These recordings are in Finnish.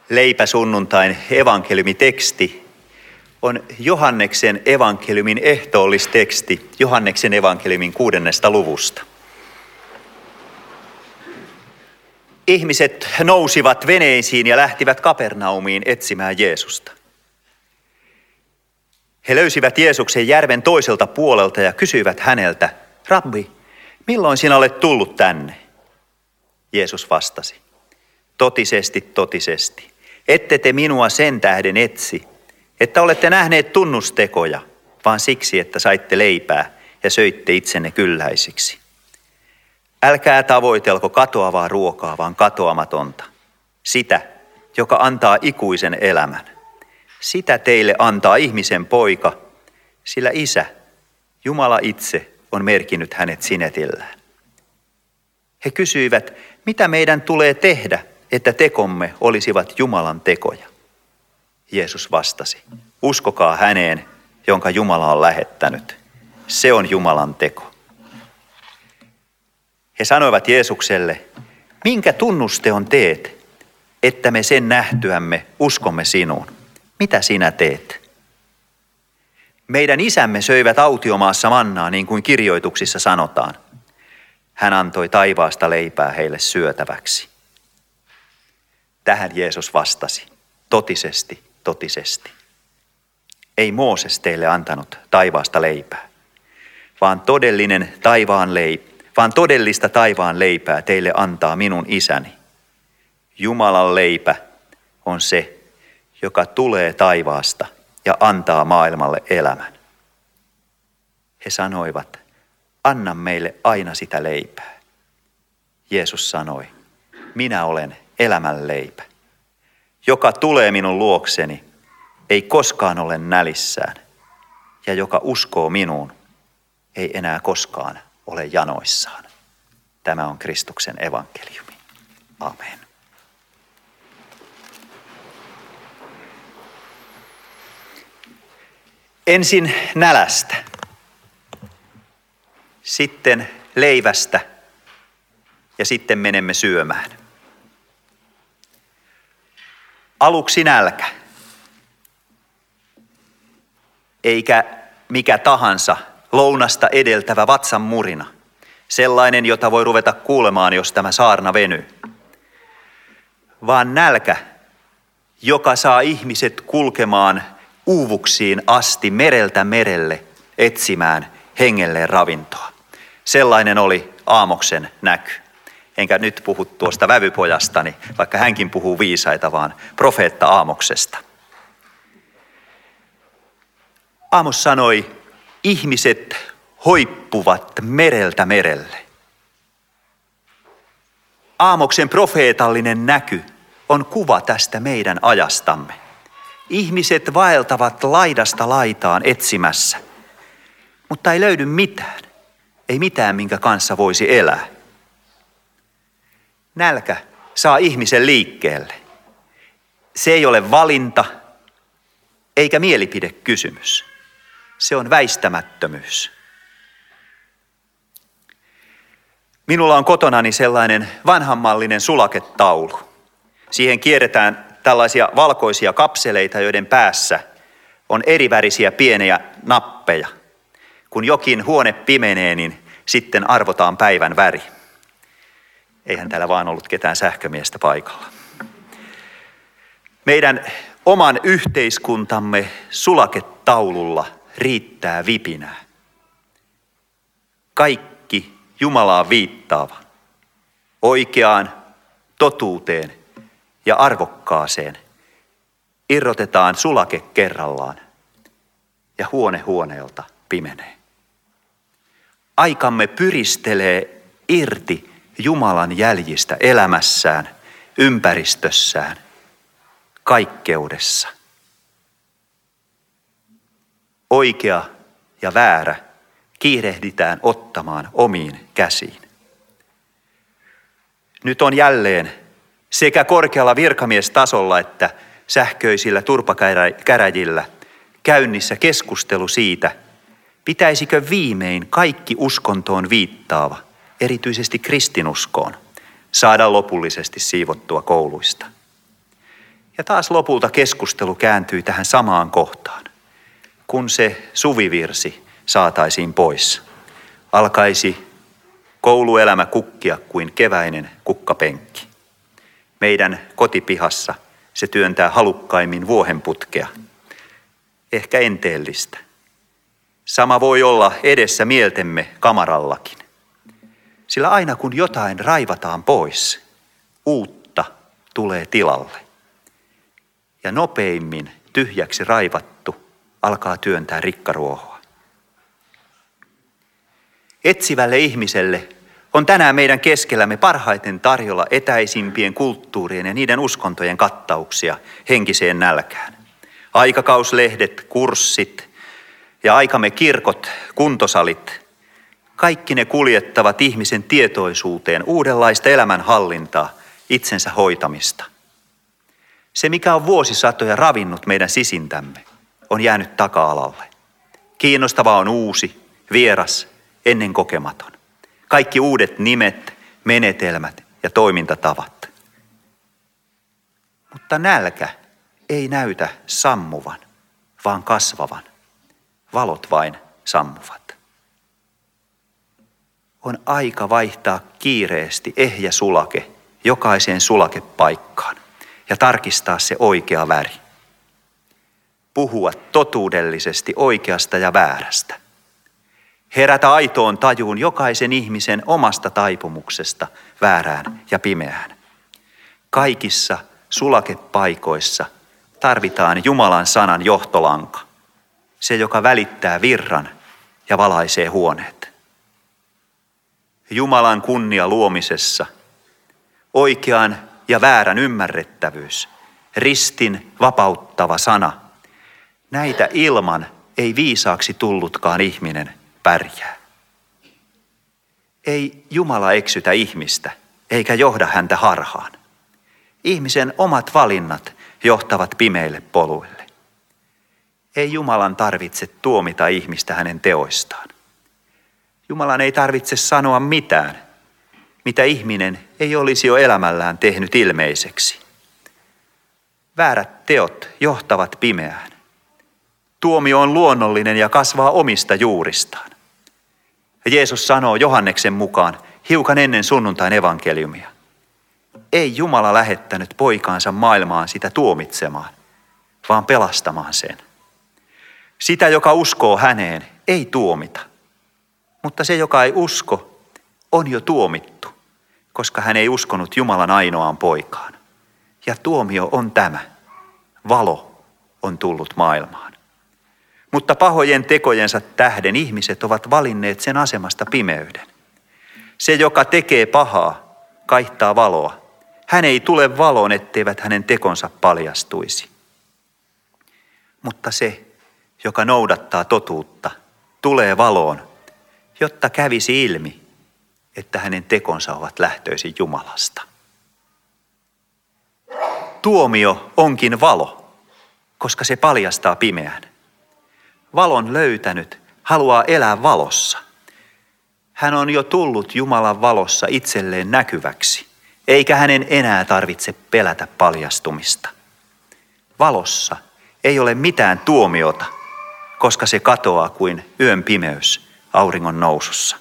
Leipäsunnuntain evankeliumiteksti on Johanneksen evankeliumin ehtoollisteksti Johanneksen evankeliumin 6. luvusta. Ihmiset nousivat veneisiin ja lähtivät Kapernaumiin etsimään Jeesusta. He löysivät Jeesuksen järven toiselta puolelta ja kysyivät häneltä: "Rabbi, milloin sinä olet tullut tänne?" Jeesus vastasi: "Totisesti, totisesti, ette te minua sen tähden etsi, että olette nähneet tunnustekoja, vaan siksi, että saitte leipää ja söitte itsenne kylläisiksi. Älkää tavoitelko katoavaa ruokaa, vaan katoamatonta, sitä, joka antaa ikuisen elämän. Sitä teille antaa ihmisen poika, sillä Isä, Jumala itse, on merkinnyt hänet sinetillään." He kysyivät: "Mitä meidän tulee tehdä, että tekomme olisivat Jumalan tekoja?" Jeesus vastasi: "Uskokaa häneen, jonka Jumala on lähettänyt. Se on Jumalan teko." He sanoivat Jeesukselle: "Minkä tunnusteon teet, että me sen nähtyämme uskomme sinuun? Mitä sinä teet?" "Meidän isämme söivät autiomaassa mannaa, niin kuin kirjoituksissa sanotaan. Hän antoi taivaasta leipää heille syötäväksi." Tähän Jeesus vastasi: "Totisesti, totisesti. Ei Mooses teille antanut taivaasta leipää, vaan todellista taivaan leipää teille antaa minun isäni. Jumalan leipä on se, joka tulee taivaasta ja antaa maailmalle elämän." He sanoivat: "Anna meille aina sitä leipää." Jeesus sanoi: "Minä olen elämän leipä. Joka tulee minun luokseni, ei koskaan ole nälissään, ja joka uskoo minuun, ei enää koskaan ole janoissaan." Tämä on Kristuksen evankeliumi. Amen. Ensin nälästä, sitten leivästä ja sitten menemme syömään. Aluksi nälkä, eikä mikä tahansa lounasta edeltävä vatsan murina, sellainen, jota voi ruveta kuulemaan, jos tämä saarna venyy, vaan nälkä, joka saa ihmiset kulkemaan uuvuksiin asti mereltä merelle etsimään hengelleen ravintoa. Sellainen oli Aamoksen näky. Enkä nyt puhu tuosta vävypojastani, vaikka hänkin puhuu viisaita, vaan profeetta Aamoksesta. Aamos sanoi: "Ihmiset hoippuvat mereltä merelle." Aamoksen profeetallinen näky on kuva tästä meidän ajastamme. Ihmiset vaeltavat laidasta laitaan etsimässä, mutta ei löydy mitään. Ei mitään, minkä kanssa voisi elää. Nälkä saa ihmisen liikkeelle. Se ei ole valinta eikä mielipidekysymys. Se on väistämättömyys. Minulla on kotonani sellainen vanhanmallinen sulaketaulu. Siihen kierretään tällaisia valkoisia kapseleita, joiden päässä on erivärisiä pieniä nappeja. Kun jokin huone pimenee, niin sitten arvotaan päivän väri. Eihän täällä vaan ollut ketään sähkömiestä paikalla. Meidän oman yhteiskuntamme sulaketaululla riittää vipinää. Kaikki Jumalaan viittaava, oikeaan, totuuteen ja arvokkaaseen irrotetaan sulake kerrallaan ja huone huoneelta pimenee. Aikamme pyristelee irti Jumalan jäljistä elämässään, ympäristössään, kaikkeudessa. Oikea ja väärä kiirehditään ottamaan omiin käsiin. Nyt on jälleen sekä korkealla virkamiestasolla että sähköisillä turpakäräjillä käynnissä keskustelu siitä, pitäisikö viimein kaikki uskontoon viittaava, erityisesti kristinuskoon, saada lopullisesti siivottua kouluista. Ja taas lopulta keskustelu kääntyi tähän samaan kohtaan. Kun se suvivirsi saataisiin pois, alkaisi kouluelämä kukkia kuin keväinen kukkapenkki. Meidän kotipihassa se työntää halukkaimmin vuohenputkea, ehkä enteellistä. Sama voi olla edessä mieltemme kamarallakin. Sillä aina kun jotain raivataan pois, uutta tulee tilalle. Ja nopeimmin tyhjäksi raivattu alkaa työntää rikkaruohoa. Etsivälle ihmiselle on tänään meidän keskellämme parhaiten tarjolla etäisimpien kulttuurien ja niiden uskontojen kattauksia henkiseen nälkään. Aikakauslehdet, kurssit ja aikamme kirkot, kuntosalit, kaikki ne kuljettavat ihmisen tietoisuuteen uudenlaista elämänhallintaa, itsensä hoitamista. Se, mikä on vuosisatoja ravinnut meidän sisintämme, on jäänyt taka-alalle. Kiinnostavaa on uusi, vieras, ennen kokematon. Kaikki uudet nimet, menetelmät ja toimintatavat. Mutta nälkä ei näytä sammuvan, vaan kasvavan. Valot vain sammuvat. On aika vaihtaa kiireesti ehjä sulake jokaiseen sulakepaikkaan ja tarkistaa se oikea väri. Puhua totuudellisesti oikeasta ja väärästä. Herätä aitoon tajuun jokaisen ihmisen omasta taipumuksesta väärään ja pimeään. Kaikissa sulakepaikoissa tarvitaan Jumalan sanan johtolanka. Se, joka välittää virran ja valaisee huoneet. Jumalan kunnia luomisessa, oikean ja väärän ymmärrettävyys, ristin vapauttava sana. Näitä ilman ei viisaaksi tullutkaan ihminen pärjää. Ei Jumala eksytä ihmistä eikä johda häntä harhaan. Ihmisen omat valinnat johtavat pimeille poluille. Ei Jumalan tarvitse tuomita ihmistä hänen teoistaan. Jumalan ei tarvitse sanoa mitään, mitä ihminen ei olisi jo elämällään tehnyt ilmeiseksi. Väärät teot johtavat pimeään. Tuomio on luonnollinen ja kasvaa omista juuristaan. Jeesus sanoo Johanneksen mukaan hiukan ennen sunnuntain evankeliumia. Ei Jumala lähettänyt poikaansa maailmaan sitä tuomitsemaan, vaan pelastamaan sen. Sitä, joka uskoo häneen, ei tuomita. Mutta se, joka ei usko, on jo tuomittu, koska hän ei uskonut Jumalan ainoaan poikaan. Ja tuomio on tämä. Valo on tullut maailmaan. Mutta pahojen tekojensa tähden ihmiset ovat valinneet sen asemasta pimeyden. Se, joka tekee pahaa, kaihtaa valoa. Hän ei tule valoon, etteivät hänen tekonsa paljastuisi. Mutta se, joka noudattaa totuutta, tulee valoon, jotta kävisi ilmi, että hänen tekonsa ovat lähtöisin Jumalasta. Tuomio onkin valo, koska se paljastaa pimeän. Valon löytänyt haluaa elää valossa. Hän on jo tullut Jumalan valossa itselleen näkyväksi, eikä hänen enää tarvitse pelätä paljastumista. Valossa ei ole mitään tuomiota, koska se katoaa kuin yön pimeys auringon nousussa.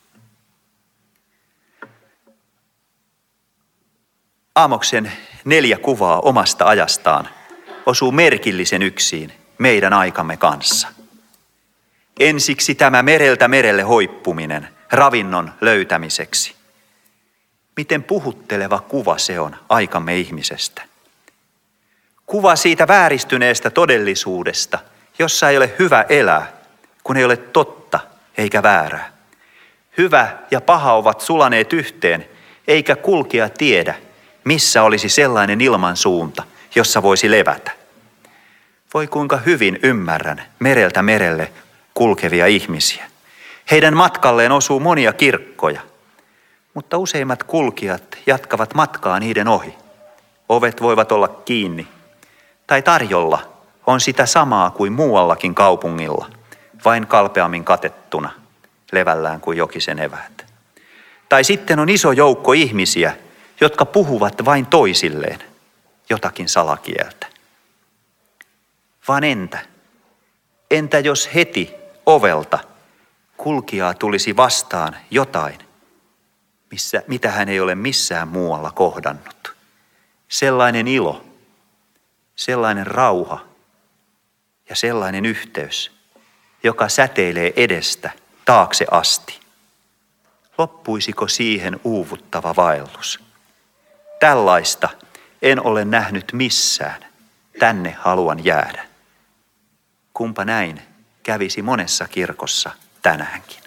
Aamoksen 4 kuvaa omasta ajastaan osuu merkillisen yksiin meidän aikamme kanssa. Ensiksi tämä mereltä merelle hoippuminen ravinnon löytämiseksi. Miten puhutteleva kuva se on aikamme ihmisestä. Kuva siitä vääristyneestä todellisuudesta, jossa ei ole hyvä elää, kun ei ole totta eikä väärää. Hyvä ja paha ovat sulaneet yhteen, eikä kulkija tiedä, missä olisi sellainen ilmansuunta, jossa voisi levätä. Voi kuinka hyvin ymmärrän mereltä merelle kulkevia ihmisiä. Heidän matkalleen osuu monia kirkkoja, mutta useimmat kulkijat jatkavat matkaa niiden ohi. Ovet voivat olla kiinni tai tarjolla on sitä samaa kuin muuallakin kaupungilla, vain kalpeammin katettuna, levällään kuin jokisen eväät. Tai sitten on iso joukko ihmisiä, jotka puhuvat vain toisilleen jotakin salakieltä. Vaan entä jos heti ovelta kulkijaa tulisi vastaan jotain, mitä hän ei ole missään muualla kohdannut? Sellainen ilo, sellainen rauha ja sellainen yhteys, joka säteilee edestä taakse asti. Loppuisiko siihen uuvuttava vaellus? Tällaista en ole nähnyt missään. Tänne haluan jäädä. Kumpa näin kävisi monessa kirkossa tänäänkin.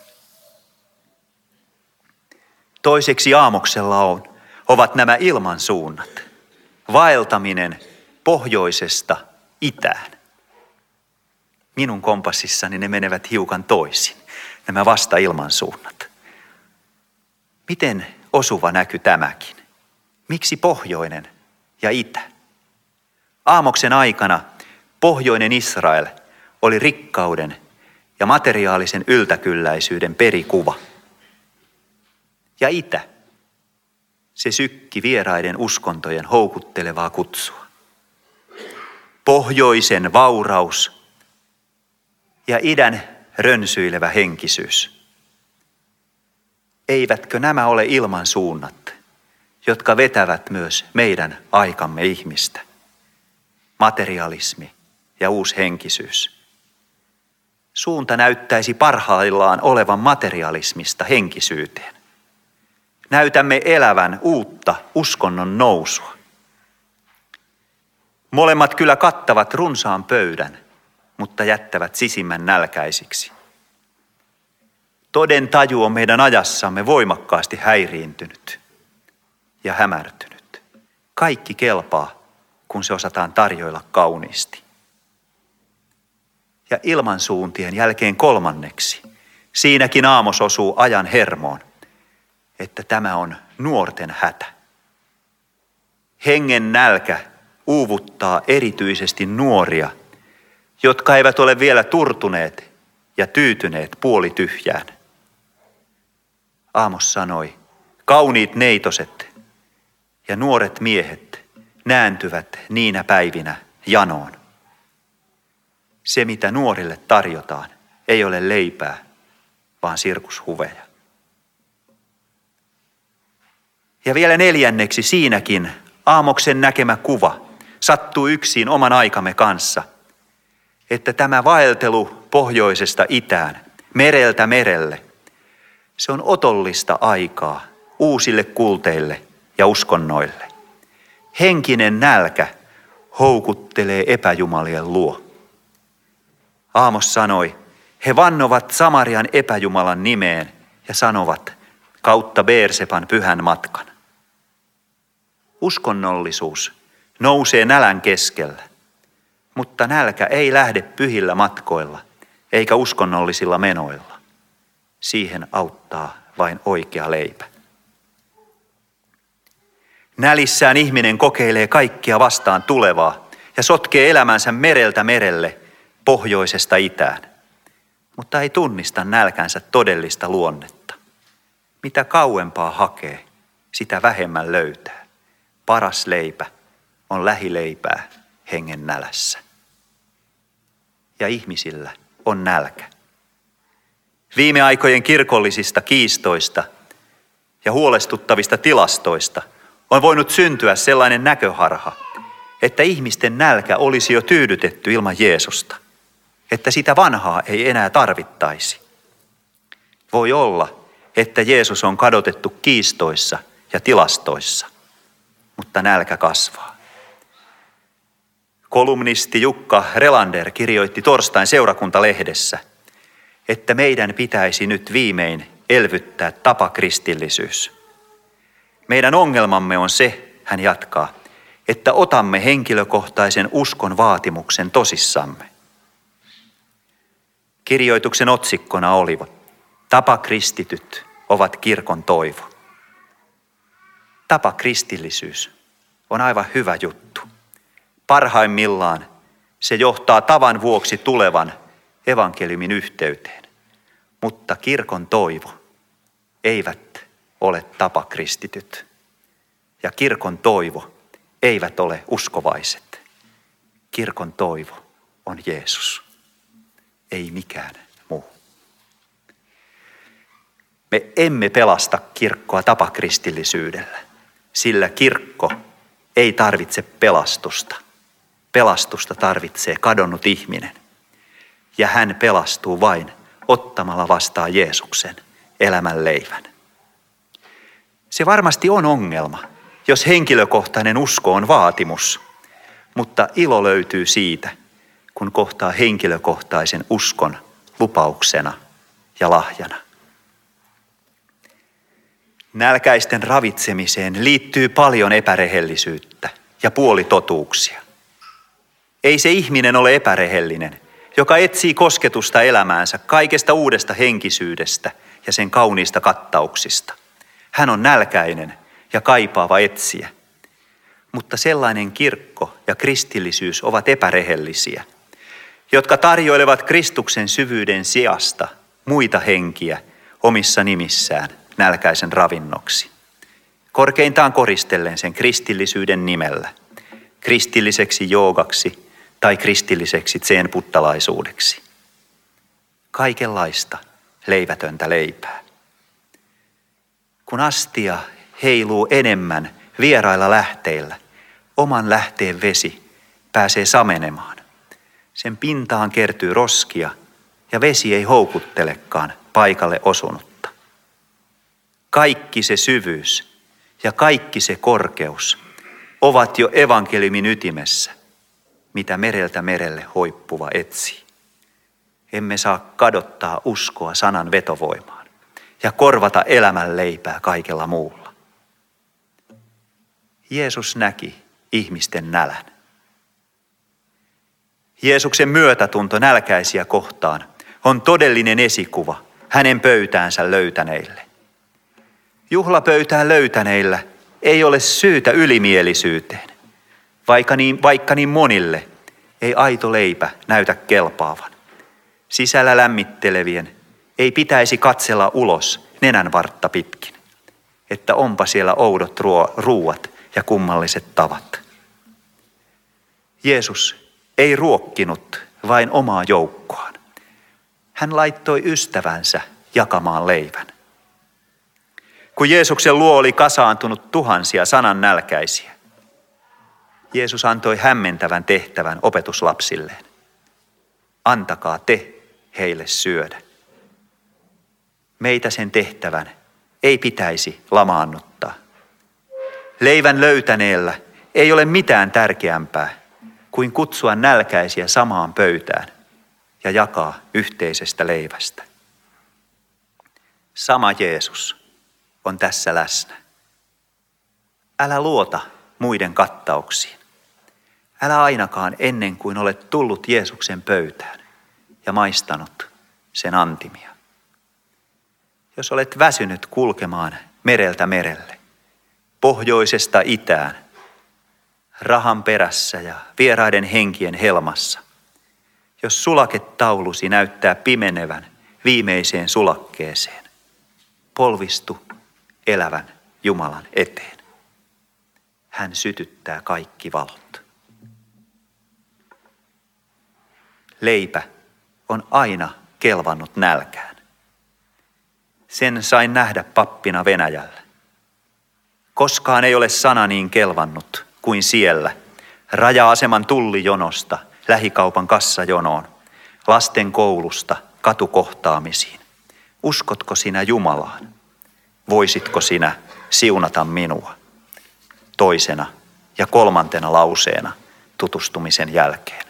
Toiseksi aamuksella ovat nämä ilmansuunnat. Vaeltaminen pohjoisesta itään. Minun kompassissani ne menevät hiukan toisin, nämä vasta-ilmansuunnat. Miten osuva näky tämäkin? Miksi pohjoinen ja itä? Aamoksen aikana pohjoinen Israel oli rikkauden ja materiaalisen yltäkylläisyyden perikuva. Ja itä, se sykki vieraiden uskontojen houkuttelevaa kutsua. Pohjoisen vauraus ja idän rönsyilevä henkisyys. Eivätkö nämä ole ilmansuunnat, jotka vetävät myös meidän aikamme ihmistä? Materialismi ja uushenkisyys. Suunta näyttäisi parhaillaan olevan materialismista henkisyyteen. Näytämme elävän uutta uskonnon nousua. Molemmat kyllä kattavat runsaan pöydän, mutta jättävät sisimmän nälkäisiksi. Toden taju on meidän ajassamme voimakkaasti häiriintynyt ja hämärtynyt. Kaikki kelpaa, kun se osataan tarjoilla kauniisti. Ja ilmansuuntien jälkeen kolmanneksi, siinäkin Aamos osuu ajan hermoon, että tämä on nuorten hätä. Hengen nälkä uuvuttaa erityisesti nuoria, jotka eivät ole vielä turtuneet ja tyytyneet puolityhjään. Aamos sanoi, kauniit neitoset ja nuoret miehet nääntyvät niinä päivinä janoon. Se, mitä nuorille tarjotaan, ei ole leipää, vaan sirkushuveja. Ja vielä neljänneksi siinäkin Aamoksen näkemä kuva sattuu yksin oman aikamme kanssa, että tämä vaeltelu pohjoisesta itään, mereltä merelle, se on otollista aikaa uusille kulteille ja uskonnoille. Henkinen nälkä houkuttelee epäjumalien luo. Aamos sanoi, he vannovat Samarian epäjumalan nimeen ja sanovat kautta Beerseban pyhän matkan. Uskonnollisuus nousee nälän keskellä, mutta nälkä ei lähde pyhillä matkoilla eikä uskonnollisilla menoilla. Siihen auttaa vain oikea leipä. Nälissään ihminen kokeilee kaikkia vastaan tulevaa ja sotkee elämänsä mereltä merelle, pohjoisesta itään, mutta ei tunnista nälkänsä todellista luonnetta. Mitä kauempaa hakee, sitä vähemmän löytää. Paras leipä on lähileipää hengen nälässä. Ja ihmisillä on nälkä. Viime aikojen kirkollisista kiistoista ja huolestuttavista tilastoista on voinut syntyä sellainen näköharha, että ihmisten nälkä olisi jo tyydytetty ilman Jeesusta, että sitä vanhaa ei enää tarvittaisi. Voi olla, että Jeesus on kadotettu kiistoissa ja tilastoissa, mutta nälkä kasvaa. Kolumnisti Jukka Relander kirjoitti torstain seurakuntalehdessä, että meidän pitäisi nyt viimein elvyttää tapakristillisyys. Meidän ongelmamme on se, hän jatkaa, että otamme henkilökohtaisen uskon vaatimuksen tosissamme. Kirjoituksen otsikkona oli, tapakristityt ovat kirkon toivo. Tapakristillisyys on aivan hyvä juttu. Parhaimmillaan se johtaa tavan vuoksi tulevan evankeliumin yhteyteen, mutta kirkon toivo eivät ole tapakristityt. Ja kirkon toivo eivät ole uskovaiset. Kirkon toivo on Jeesus, ei mikään muu. Me emme pelasta kirkkoa tapakristillisyydellä, sillä kirkko ei tarvitse pelastusta. Pelastusta tarvitsee kadonnut ihminen, ja hän pelastuu vain ottamalla vastaan Jeesuksen elämän leivän. Se varmasti on ongelma, jos henkilökohtainen usko on vaatimus, mutta ilo löytyy siitä, kun kohtaa henkilökohtaisen uskon lupauksena ja lahjana. Nälkäisten ravitsemiseen liittyy paljon epärehellisyyttä ja puolitotuuksia. Ei se ihminen ole epärehellinen, joka etsii kosketusta elämäänsä kaikesta uudesta henkisyydestä ja sen kauniista kattauksista. Hän on nälkäinen ja kaipaava etsiä. Mutta sellainen kirkko ja kristillisyys ovat epärehellisiä, jotka tarjoilevat Kristuksen syvyyden sijasta muita henkiä omissa nimissään nälkäisen ravinnoksi. Korkeintaan koristellen sen kristillisyyden nimellä, kristilliseksi joogaksi tai kristilliseksi zen-buddhalaisuudeksi. Kaikenlaista leivätöntä leipää. Kun astia heiluu enemmän vierailla lähteillä, oman lähteen vesi pääsee samenemaan. Sen pintaan kertyy roskia ja vesi ei houkuttelekaan paikalle osunutta. Kaikki se syvyys ja kaikki se korkeus ovat jo evankeliumin ytimessä, mitä mereltä merelle hoippuva etsii. Emme saa kadottaa uskoa sanan vetovoimaan ja korvata elämän leipää kaikella muulla. Jeesus näki ihmisten nälän. Jeesuksen myötätunto nälkäisiä kohtaan on todellinen esikuva hänen pöytäänsä löytäneille. Juhlapöytään löytäneillä ei ole syytä ylimielisyyteen, vaikka niin monille ei aito leipä näytä kelpaavan. Sisällä lämmittelevien ei pitäisi katsella ulos nenänvartta pitkin, että onpa siellä oudot ruuat ja kummalliset tavat. Jeesus ei ruokkinut vain omaa joukkoaan. Hän laittoi ystävänsä jakamaan leivän. Kun Jeesuksen luo oli kasaantunut tuhansia sanannälkäisiä, Jeesus antoi hämmentävän tehtävän opetuslapsilleen. Antakaa te heille syödä. Meitä sen tehtävän ei pitäisi lamaannuttaa. Leivän löytäneellä ei ole mitään tärkeämpää kuin kutsua nälkäisiä samaan pöytään ja jakaa yhteisestä leivästä. Sama Jeesus on tässä läsnä. Älä luota muiden kattauksiin. Älä ainakaan ennen kuin olet tullut Jeesuksen pöytään ja maistanut sen antimia. Jos olet väsynyt kulkemaan mereltä merelle, pohjoisesta itään, rahan perässä ja vieraiden henkien helmassa, jos sulaketaulusi näyttää pimenevän viimeiseen sulakkeeseen, polvistu elävän Jumalan eteen. Hän sytyttää kaikki valot. Leipä on aina kelvannut nälkään. Sen sain nähdä pappina Venäjällä. Koskaan ei ole sana niin kelvannut kuin siellä, raja-aseman tullijonosta lähikaupan kassajonoon, lasten koulusta katukohtaamisiin. Uskotko sinä Jumalaan? Voisitko sinä siunata minua? Toisena ja kolmantena lauseena tutustumisen jälkeen.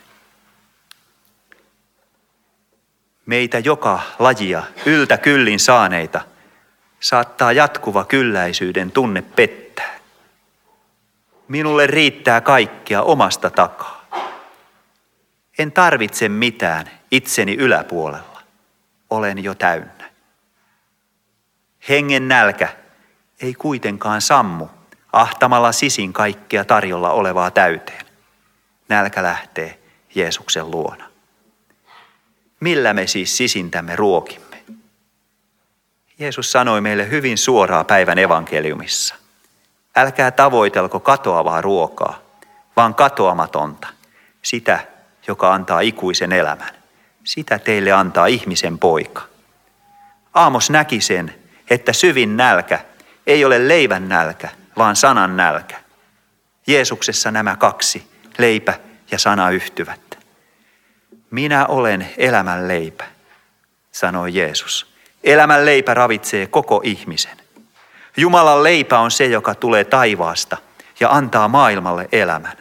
Meitä joka lajia yltä kyllin saaneita saattaa jatkuva kylläisyyden tunne pettää. Minulle riittää kaikkea omasta takaa. En tarvitse mitään itseni yläpuolella. Olen jo täynnä. Hengen nälkä ei kuitenkaan sammu ahtamalla sisin kaikkea tarjolla olevaa täyteen. Nälkä lähtee Jeesuksen luona. Millä me siis sisintämme ruokimme? Jeesus sanoi meille hyvin suoraan päivän evankeliumissa. Älkää tavoitelko katoavaa ruokaa, vaan katoamatonta, sitä, joka antaa ikuisen elämän. Sitä teille antaa ihmisen poika. Aamos näki sen, että syvin nälkä ei ole leivän nälkä, vaan sanan nälkä. Jeesuksessa nämä kaksi, leipä ja sana, yhtyvät. Minä olen elämän leipä, sanoi Jeesus. Elämän leipä ravitsee koko ihmisen. Jumalan leipä on se, joka tulee taivaasta ja antaa maailmalle elämän.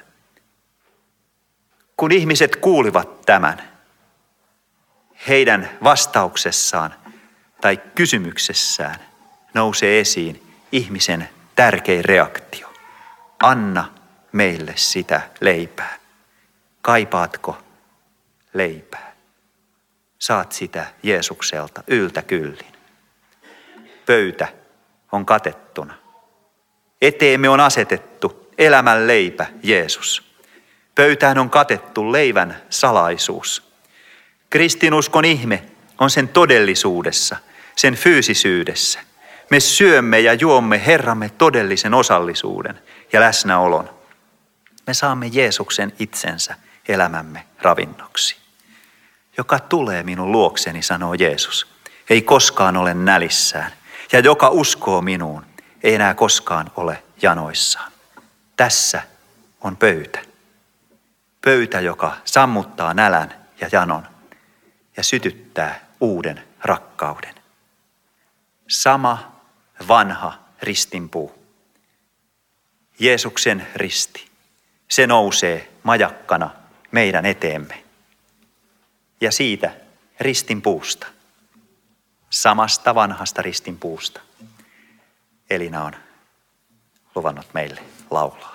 Kun ihmiset kuulivat tämän, heidän vastauksessaan tai kysymyksessään nousee esiin ihmisen tärkein reaktio. Anna meille sitä leipää. Kaipaatko leipää? Saat sitä Jeesukselta yltä kyllin. Pöytä on katettuna. Eteemme on asetettu elämän leipä, Jeesus. Pöytään on katettu leivän salaisuus. Kristinuskon ihme on sen todellisuudessa, sen fyysisyydessä. Me syömme ja juomme Herramme todellisen osallisuuden ja läsnäolon. Me saamme Jeesuksen itsensä elämämme ravinnoksi. Joka tulee minun luokseni, sanoo Jeesus, ei koskaan ole nälissään. Ja joka uskoo minuun, ei enää koskaan ole janoissaan. Tässä on pöytä. Pöytä, joka sammuttaa nälän ja janon ja sytyttää uuden rakkauden. Sama vanha ristinpuu. Jeesuksen risti. Se nousee majakkana meidän eteemme. Ja siitä ristinpuusta, samasta vanhasta ristinpuusta, Elina on luvannut meille laulaa.